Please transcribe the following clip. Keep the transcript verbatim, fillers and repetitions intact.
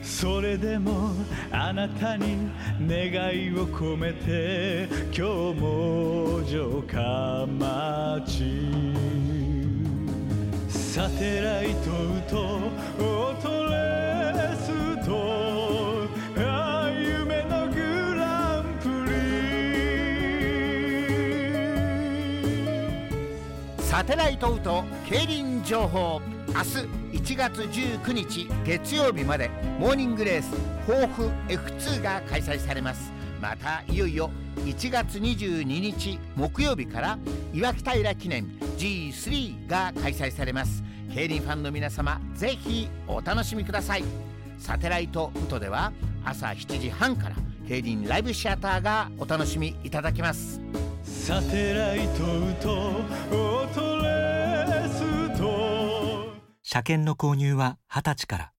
それでもあなたに願いを込めて今日も城下町サテライトとオートレスとあ夢のグランプリサテライトウト競輪情報。明日いちがつじゅうくにち月曜日までモーニングレース甲府 エフツー が開催されます。またいよいよいちがつにじゅうににち木曜日から岩木平記念 ジースリー が開催されます。競輪ファンの皆様ぜひお楽しみください。サテライトウトでは朝しちじはんから競輪ライブシアターがお楽しみいただけます。 サテライトとオートレースと車検の購入ははたちから。